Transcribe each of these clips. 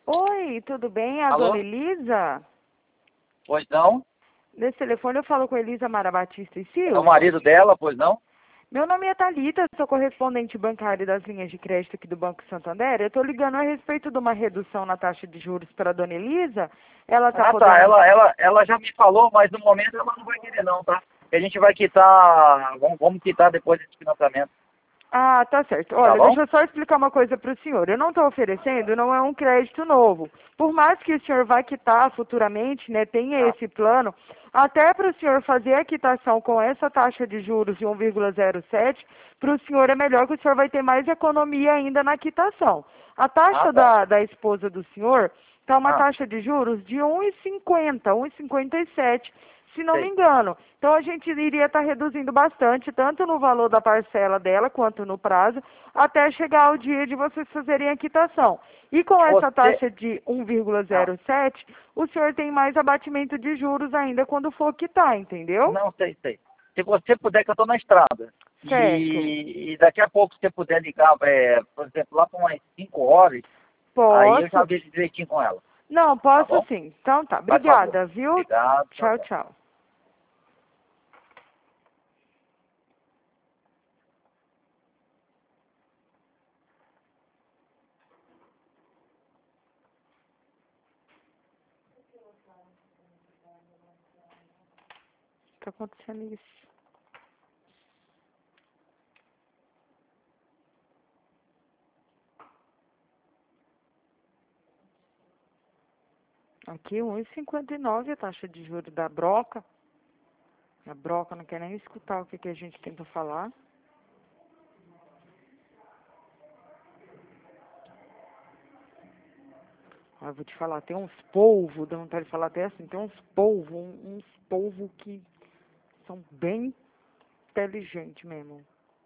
Oi, tudo bem? A Alô? dona Elisa? Pois não? Nesse telefone eu falo com a Elisa Mara Batista e É o Silva. marido dela, pois não? Meu nome é Thalita, sou correspondente bancária das linhas de crédito aqui do Banco Santander. Eu estou ligando a respeito de uma redução na taxa de juros para a dona Elisa. Ela está Ah, tá. podendo... Ela já me falou, mas no momento ela não vai querer não, tá? A gente vai quitar, vamos quitar depois desse financiamento, Ah, tá certo. tá Olha, bom? deixa eu só explicar uma coisa para o senhor. Eu não estou oferecendo, não é um crédito novo. Por mais que o senhor vá quitar futuramente, né, tenha Tá. esse plano, até para o senhor fazer a quitação com essa taxa de juros de 1,07, para o senhor é melhor que o senhor vai ter mais economia ainda na quitação. A Ah, taxa tá. da esposa do senhor está uma Ah, taxa de juros de 1,50, 1,57, se não me sei. engano. Então a gente iria estar reduzindo bastante, tanto no valor da parcela dela quanto no prazo, até chegar ao dia de vocês fazerem a quitação. E com essa Você... taxa de Ah, 1,07, o senhor tem mais abatimento de juros ainda quando for quitar, entendeu? não, sei. Se você puder, que eu tô na estrada. Certo. E daqui a pouco, se você puder ligar, por exemplo, lá para umas 5 horas, aí eu já Posso? vejo direitinho com ela, Não, tá posso bom? sim. Então tá. Faz favor. Obrigada, viu? Obrigado, tchau, Tchau, tchau. tchau. Tá acontecendo isso. Aqui 1,59 a taxa de juros da Broca. A Broca não quer nem escutar o que, que a gente tem para falar. Ah, eu vou te falar, tem uns polvos, dá vontade de falar até assim, tem uns polvos, uns polvos que são bem inteligentes mesmo.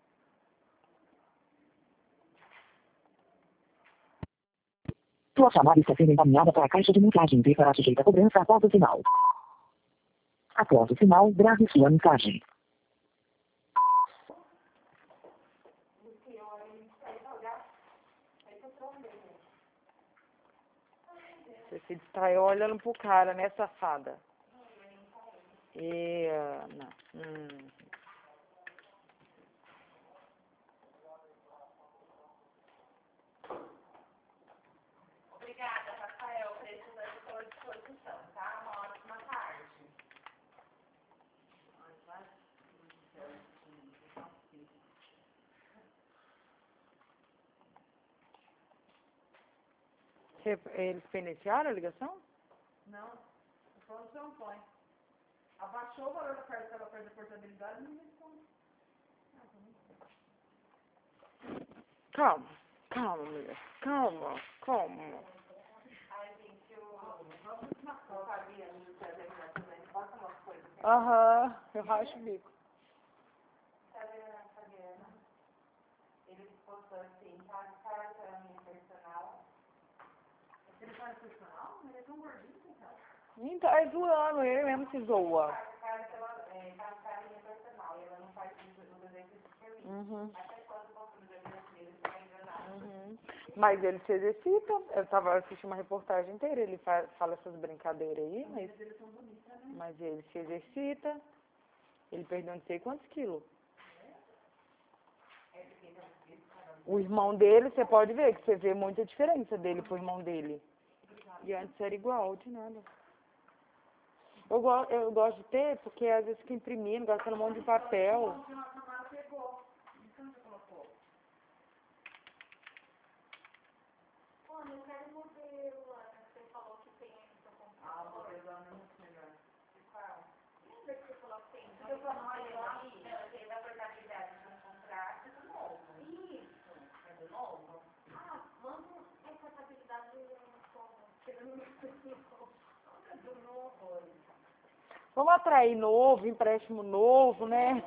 Sua chamada está sendo encaminhada para a caixa de mensagem e será sujeita a cobrança após o sinal. Após o sinal, grave sua mensagem. Você se distraiu olhando pro cara, né, safada? E, não. Eles penitearam a ligação? Calma, calma, mulher. Calma. Aham, eu acho o bico. Então, é zoando, ele mesmo se zoa. Uhum. Mas ele se exercita. Eu tava assistindo uma reportagem inteira, ele fala essas brincadeiras aí, mas ele se exercita. Ele perdeu não sei quantos quilos. O irmão dele, você pode ver, que você vê muita diferença dele pro irmão dele. E antes era igual, de nada. Eu gosto de ter, porque às vezes fica imprimindo, gastando um monte de papel. Vamos atrair novo, empréstimo novo, né?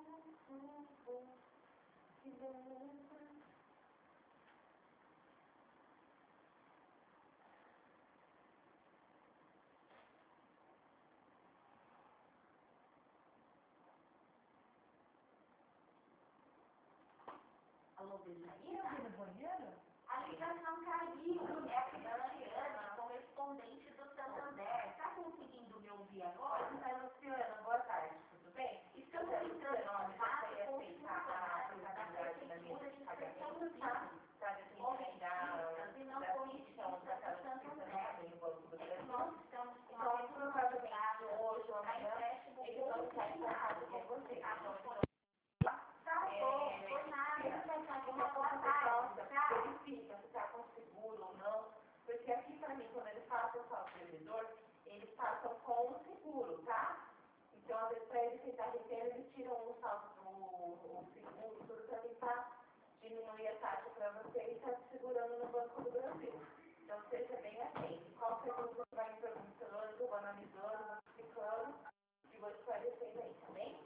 Alô, Belinha? No banheiro? A ligação caiu. É a Cristiana, correspondente do Santander. Está conseguindo me ouvir agora? Luciana, boa tarde, tudo bem? Estamos entrando no WhatsApp para aceitar a prioridade da linha de pagamento, tá? Para a gente pegar e não comissão da Santander no Banco do Brasil. Nós estamos com uma provavelmente hoje ou amanhã eles vão estar em contato com você. Verifica se está com seguro ou não, porque aqui para mim, quando eles passam só o servidor, eles passam com o seguro, tá? Então, às vezes, para eles tentar reter, eles tiram o saldo do seguro, tudo para tentar diminuir a taxa para você e estar se segurando no Banco do Brasil. Então, seja bem atento. Qualquer coisa você vai me perguntando, analisando, explicando, e vou esclarecendo aí, tá bem?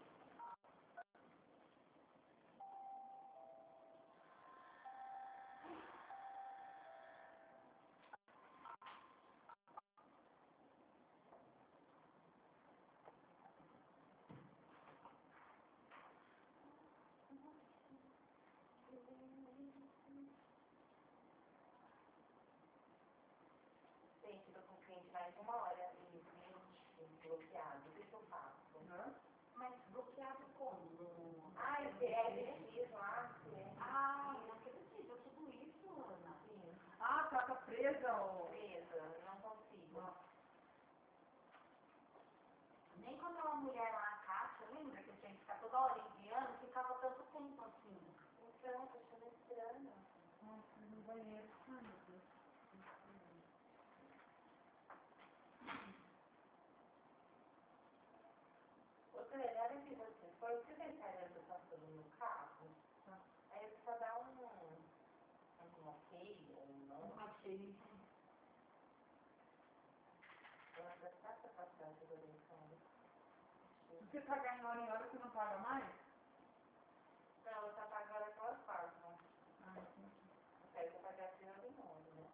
Gente, estou com o cliente mais de 1 hora e 20 bloqueado. O que eu faço? Mas bloqueado como? Ah, é benefício lá. Ah, não acredito, tudo isso, Ana. Sim. Ah, tá presa, ó. Presa, não consigo. Nem quando uma mulher lá na caixa, lembra que eu tinha que ficar toda hora enviando, ficava tanto tempo assim. Então, tô achando estranho. Nossa, no banheiro. Ai, meu Deus. Outra, olha que você foi, você tem caramba passando no carro? Aí você só dá um ok ou não. Um ok. Ela já está passando por isso. Você pagar em hora, você não paga mais? Não, ela está pagando aquelas partes. Ah, entendi. Aí você pagar a fila de novo, né?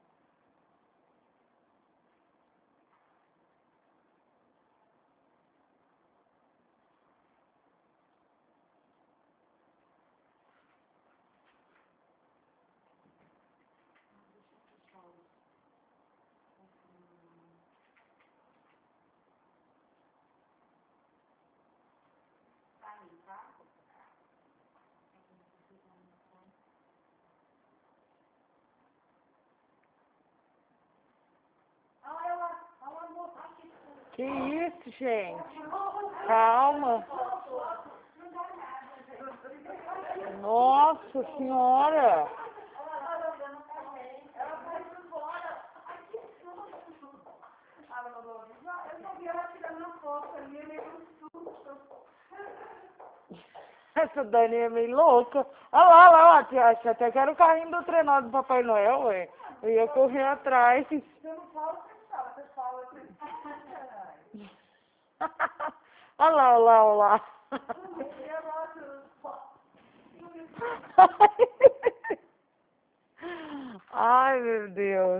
Tá aí, tá? Que isso, gente? Calma. Nossa senhora. Eu não vi ela tirando uma foto ali, eu levei um susto. Essa Dani é meio louca. Olha lá, olha lá, tia, acho até que era o carrinho do trenó do Papai Noel, ué. Eu ia correr atrás. Eu não falo, você fala. Olha lá, olha lá, olha lá. Ai, meu Deus.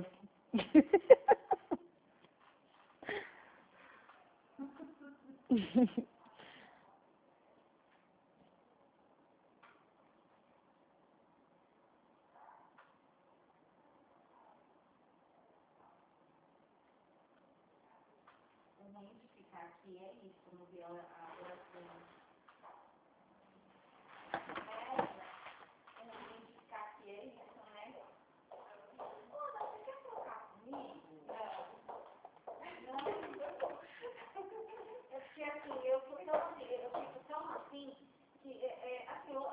O ruim de ficar aqui é isso, não ver a oração. O ruim de ficar aqui é isso, né? Ana, você quer trocar comigo? Não. É porque assim, eu fico tão assim, que assim,